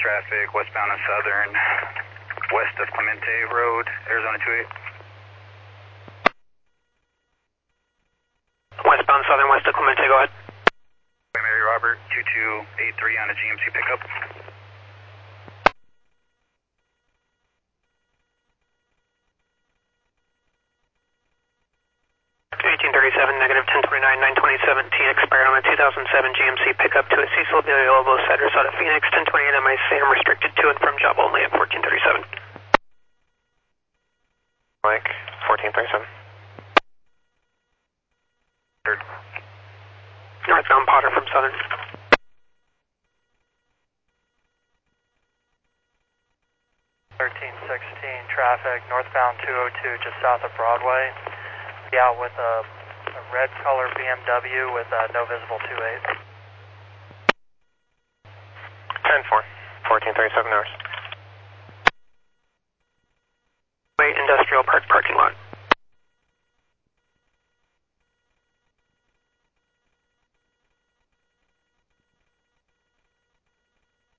traffic, westbound and southern, west of Clemente Road, Arizona 28. Westbound southern, west of Clemente, go ahead. Mary Robert, 2283 on a GMC pickup. Negative 1029, 927 T expired on a 2007 GMC pickup to a Cecil Villalobos address out of Phoenix, 1028 MI Sam restricted to and from job only at 1437. Mike, 1437. Northbound Potter from Southern. 1316 traffic, northbound 202 just south of Broadway. Be out with a red color BMW with no visible 28. 10-4, 1437 hours. Industrial Park parking lot.